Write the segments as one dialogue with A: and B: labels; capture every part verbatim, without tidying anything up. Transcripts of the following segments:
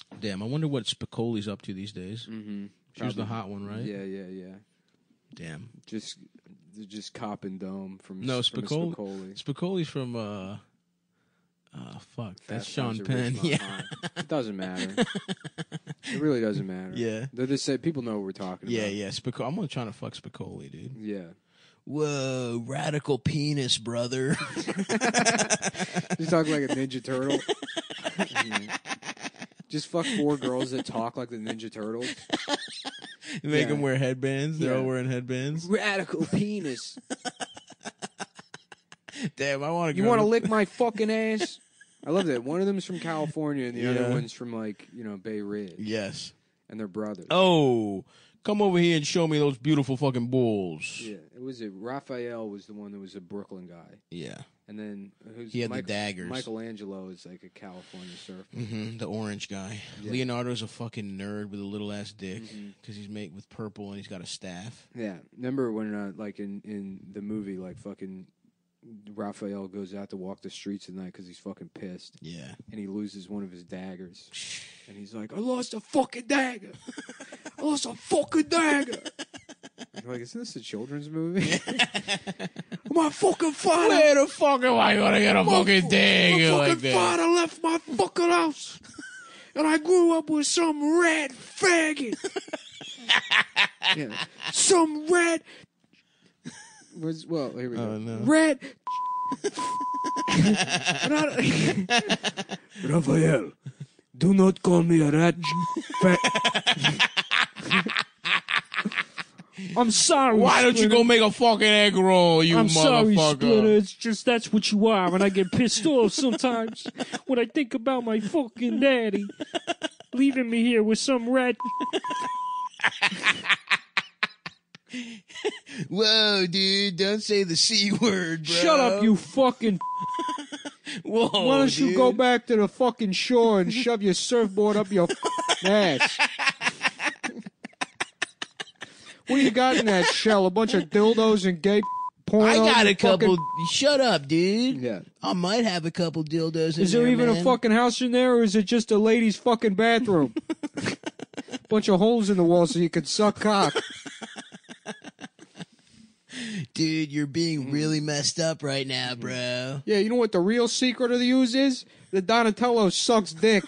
A: Damn, I wonder what Spicoli's up to these days.
B: Mm-hmm.
A: She was the hot one, right?
B: Yeah, yeah, yeah.
A: Damn.
B: Just, just Cop and Dome from
A: No,
B: from
A: Spicoli.
B: Spicoli.
A: Spicoli's from, uh... Uh, fuck. That's
B: Fast
A: Sean
B: Times at
A: Penn.
B: Ridgemont
A: Yeah.
B: High. It doesn't matter. It really doesn't matter.
A: Yeah.
B: They're just say people know what we're talking
A: Yeah,
B: about.
A: yeah. Spicoli. I'm gonna try to fuck Spicoli, dude.
B: Yeah.
A: Whoa, radical penis, brother.
B: You talk like a Ninja Turtle. Mhm. Just fuck four girls that talk like the Ninja Turtles.
A: You make
B: Yeah.
A: them wear headbands. They're
B: Yeah.
A: all wearing headbands.
B: Radical penis.
A: Damn, I want to.
B: You want to lick my fucking ass? I love that. One of them's from California and the
A: Yeah.
B: other one's from, like, you know, Bay Ridge.
A: Yes.
B: And they're brothers.
A: Oh, come over here and show me those beautiful fucking bulls.
B: Yeah. It was a Raphael was the one that was a Brooklyn guy.
A: Yeah.
B: And then who's
A: He had the
B: Mike-
A: daggers.
B: Michelangelo is like a California surfer.
A: Mm-hmm, the orange guy.
B: Yeah.
A: Leonardo's a fucking nerd with a little ass dick
B: Mhm.
A: because he's made with purple and he's got a staff.
B: Yeah. Remember when, uh, like, in, in the movie, like, fucking Raphael goes out to walk the streets at night because he's fucking pissed.
A: Yeah.
B: And he loses one of his daggers. And he's like, I lost a fucking dagger. I lost a fucking dagger. I'm like, isn't this a children's movie? My fucking father.
A: Where the fuck am I gonna get a
B: my
A: fucking
B: fu-
A: dagger
B: My
A: like
B: fucking
A: that?
B: father left my fucking house. And I grew up with some red faggot. Yeah. Some red. Was, well, here we go.
A: Oh, no.
B: Red. And I- Raphael, do not call me a rat. Fa- I'm sorry.
A: Why don't you
B: Splitter.
A: go make a fucking egg roll, you
B: I'm sorry,
A: motherfucker?
B: Splitter. It's just that's what you are, and I get pissed off sometimes when I think about my fucking daddy leaving me here with some rat.
A: Whoa, dude, don't say the C word, bro.
B: Shut up, you fucking.
A: Whoa,
B: Why don't you
A: dude.
B: go back to the fucking shore and shove your surfboard up your ass? What do you got in that shell? A bunch of dildos and gay porn?
A: I got a
B: fucking-
A: couple. Shut up, dude.
B: Yeah.
A: I might have a couple dildos in
B: Is there even
A: man.
B: a fucking house in there, or is it just a lady's fucking bathroom? Bunch of holes in the wall so you can suck cock.
A: Dude, you're being really messed up right now, bro.
B: Yeah, you know what the real secret of the use is? The Donatello sucks dick.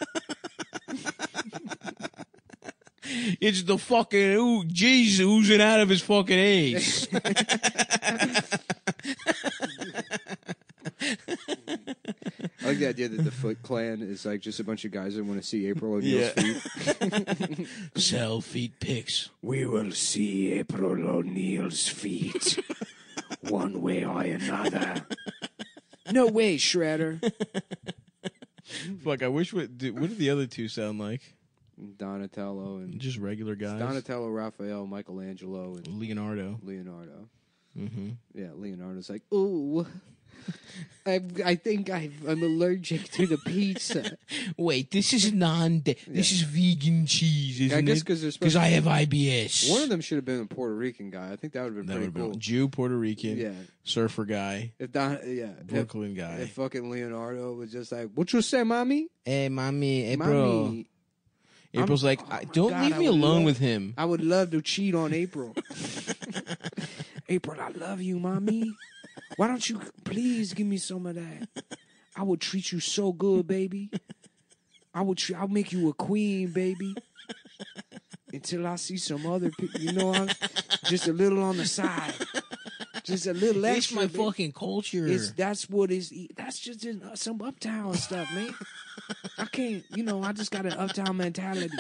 A: It's the fucking ooh, Jesus oozing out of his fucking ace.
B: I like the idea that the Foot Clan is like just a bunch of guys that want to see April O'Neil's
A: Yeah.
B: feet.
A: Sell feet pics.
B: We will see April O'Neil's feet, one way or another. No way, Shredder.
A: Fuck, I wish what dude, what did the other two sound like?
B: Donatello and
A: Just regular guys.
B: Donatello, Raphael, Michelangelo, and
A: Leonardo.
B: Leonardo.
A: Mm-hmm.
B: Yeah, Leonardo's like, ooh, I I think I've, I'm allergic to the pizza.
A: Wait, this is non. This is vegan cheese, isn't
B: I guess
A: it?
B: because there's
A: Because I have I B S.
B: one of them should have been a Puerto Rican guy. I think that would have been
A: That
B: pretty
A: would have
B: cool.
A: been Jew, Puerto Rican,
B: Yeah,
A: surfer guy,
B: if Don, yeah,
A: Brooklyn
B: if,
A: guy.
B: if fucking Leonardo was just like, what you say, mommy?
A: Hey, mommy, April.
B: Mommy,
A: April's
B: I'm-
A: like,
B: oh
A: I,
B: my
A: don't
B: God,
A: leave
B: I
A: me
B: would
A: alone
B: love-
A: with him.
B: I would love to cheat on April. April, I love you, mommy. Why don't you please give me some of that? I will treat you so good, baby. I will. Tre- I'll make you a queen, baby. Until I see some other people, you know, I'm just a little on the side, just a little
A: It's
B: extra.
A: my
B: baby.
A: fucking culture.
B: It's that's what is. That's just in, uh, some uptown stuff, man. I can't, you know. I just got an uptown mentality.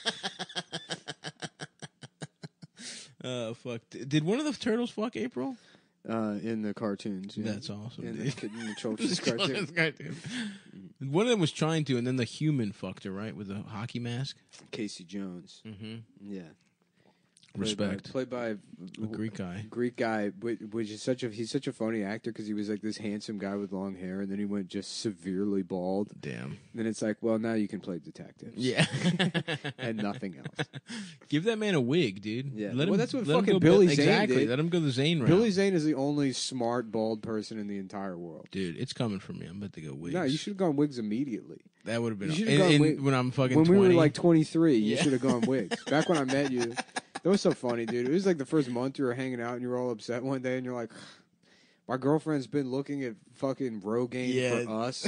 A: Uh, fuck. D- Did one of the turtles fuck April?
B: Uh, in the cartoons, yeah.
A: That's awesome,
B: In the,
A: dude.
B: in the children's cartoon.
A: cartoon. One of them was trying to, and then the human fucked her, right? With the hockey mask?
B: Casey Jones.
A: Mm-hmm.
B: Yeah.
A: Respect.
B: Played by, played by
A: A Greek guy.
B: Greek guy, which, which is such a he's such a funny actor because he was like this handsome guy with long hair, and then he went just severely bald.
A: Damn.
B: And then it's like, well, now you can play detectives,
A: Yeah.
B: and nothing else.
A: Give that man a wig, dude.
B: Yeah.
A: Let
B: well,
A: him,
B: that's what
A: let him
B: fucking
A: go
B: Billy
A: ba-
B: Zane
A: Exactly.
B: did.
A: Let him go the Zane route.
B: Billy Zane is the only smart bald person in the entire world.
A: Dude, it's coming from me. I'm about to go wigs.
B: No, you should have gone wigs immediately.
A: That would have been
B: You should've
A: in,
B: gone
A: in-
B: wig-
A: when I'm fucking
B: when
A: twenty.
B: we were like twenty-three, you
A: Yeah.
B: should have gone wigs. Back when I met you, that was so funny, dude. It was like the first month you were hanging out and you were all upset one day and you're like, my girlfriend's been looking at fucking Rogaine
A: Yeah.
B: for us.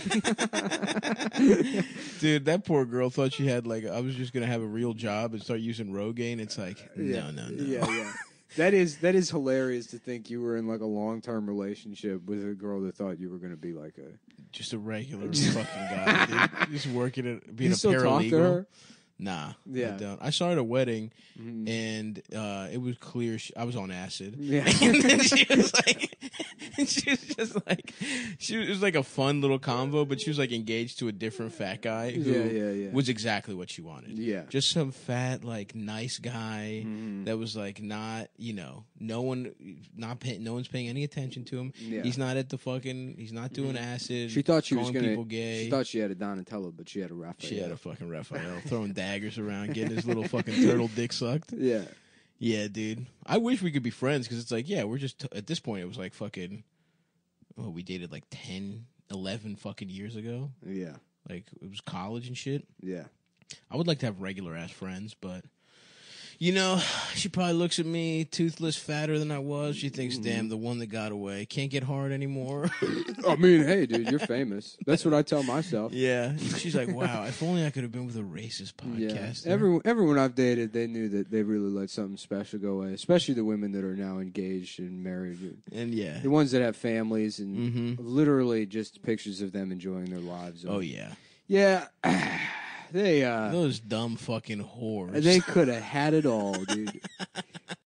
A: Dude, that poor girl thought she had like I was just gonna have a real job and start using Rogaine. It's like
B: Yeah.
A: no, no, no.
B: Yeah, yeah. That is that is hilarious to think you were in like a long term relationship with a girl that thought you were going to be like a.
A: Just a regular fucking guy, dude. Just working at being
B: You
A: a
B: still
A: paralegal.
B: talk to her?
A: Nah,
B: Yeah.
A: I don't. I saw her at a wedding,
B: Mhm.
A: and uh, it was clear she, I was on acid.
B: Yeah.
A: And then she was like, she was just like, she was, it was like a fun little convo, but she was like engaged to a different fat guy who
B: Yeah, yeah, yeah.
A: was exactly what she wanted.
B: Yeah.
A: Just some fat, like nice guy
B: Mhm.
A: that was like not, you know, no one, not paying, no one's paying any attention to him.
B: Yeah.
A: He's not at the fucking, he's not doing acid.
B: She thought she was
A: calling
B: gonna.
A: people gay.
B: She thought she had a Donatello, but she had a Raphael.
A: She had a fucking Raphael throwing daggers around, getting his little fucking turtle dick sucked.
B: Yeah.
A: Yeah, dude. I wish we could be friends because it's like, yeah, we're just, at this point, it was like fucking, oh, we dated like ten, eleven fucking years ago.
B: Yeah.
A: Like, it was college and shit.
B: Yeah.
A: I would like to have regular ass friends, but, you know, she probably looks at me toothless, fatter than I was. She thinks, damn, the one that got away can't get hard anymore.
B: I mean, hey, dude, you're famous. That's what I tell myself.
A: Yeah. She's like, wow, if only I could have been with a racist
B: Yeah,
A: podcaster.
B: everyone, everyone I've dated, they knew that they really let something special go away. Especially the women that are now engaged and married,
A: And yeah.
B: the ones that have families, and
A: Mhm.
B: literally just pictures of them enjoying their lives.
A: Oh, yeah.
B: yeah, they uh,
A: Those dumb fucking whores.
B: they could have had it all, dude.